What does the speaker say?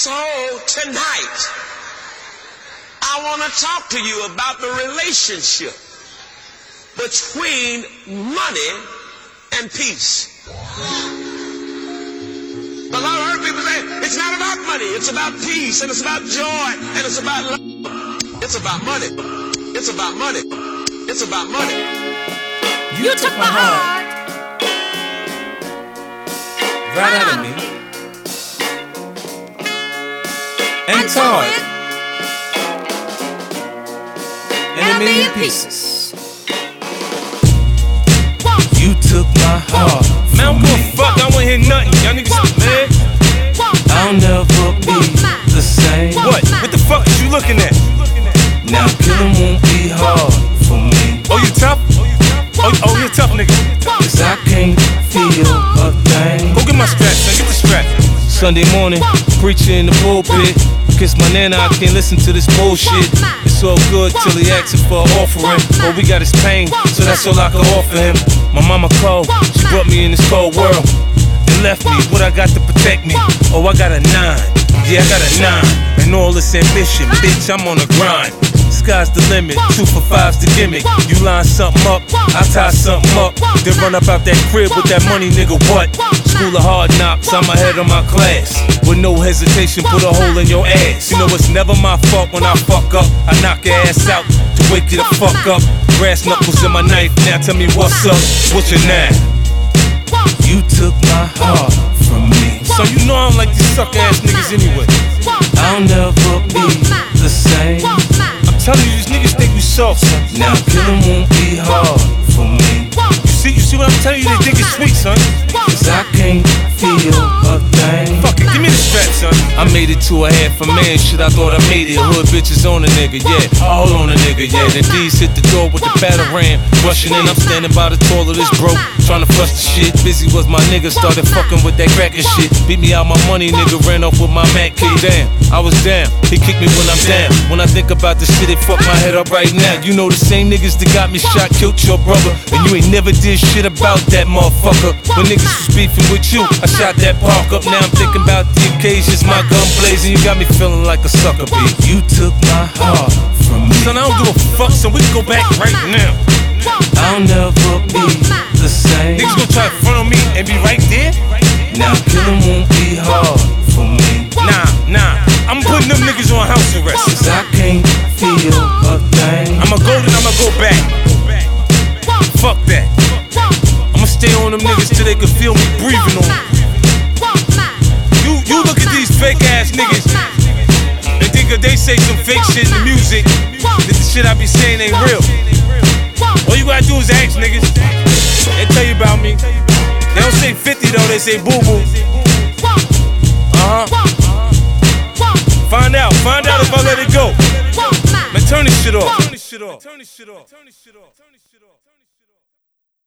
So tonight, I want to talk to you about the relationship between money and peace. Because I've heard people say, it's not about money, it's about peace, and it's about joy, and it's about love. It's about money. It's about money. It's about money. You took my heart right out of me and tore it in a million pieces. You took my heart. Man, I'm gonna fuck, I wanna hear nothing. Y'all niggas mad? I'll never be the same. What? What the fuck is you looking at? Now killing won't be hard for me. Oh, you tough? Oh, you a tough nigga. Cause I can't feel a thing. Go get my strap, son, get the strap. Sunday morning, preaching in the pulpit. Kiss my nana, I can't listen to this bullshit. It's all good till he asking for an offering. All we got is pain, so that's all I can offer him. My mama cold, she brought me in this cold world and left me what I got to protect me. Oh, I got a 9, yeah, I got a 9. And all this ambition, bitch, I'm on the grind. Sky's the limit, 2 for 5's the gimmick. You line something up, I tie something up. Then run up out that crib with that money, nigga, what? School of hard knocks, I'm ahead of my class. With no hesitation, put a hole in your ass. You know it's never my fault when I fuck up. I knock your ass out to wake you the fuck up. Brass knuckles in my knife, now tell me what's up, what's your name? You took my heart from me. So you know I don't like these suck ass niggas anyway. I'll never be the same. I'm telling you, these niggas think we soft. Now killing won't be hard for me. You see what I'm telling you? They think it's sweet, son. Cause I can't feel a thing. Fuck it, give me the strap, son. I made it to a half a man, shit, I thought I made it. Hood bitches on a nigga, yeah, all on a nigga, yeah. Then D's hit the door with the batarang. Rushing in, I'm standing by the toilet, this broke, trying to flush the shit. Busy was my nigga, started fucking with that crackin' shit. Beat me out my money, nigga, ran off with my Mac kid. Damn, I was down, he kicked me when I'm down. When I think about the shit, it fucked my head up right now. You know the same niggas that got me shot, killed your brother. And you ain't never did shit about that motherfucker. When niggas was beefing with you, I shot that park up. Now I'm thinking about the occasions, my gun blazing. You got me feeling like a sucker bee. You took my heart from me. Son, I don't give a fuck, so we can go back right now. I'll never be the same. Niggas gonna try to front on me and be right there? Now killing won't be hard for me. Nah, I'm putting them niggas on house arrest. Cause I can't feel a thing. I'ma go, then I'ma go back. Fuck that. I'ma stay on them niggas till they can feel me breathing on them. You look at these fake ass niggas and think if they say some fake shit in the music, that the shit I be saying ain't real. All you gotta do is ask niggas. They tell you about me. They don't say 50 though, they say boo boo. Find out if I let it go. Man, turn this shit off.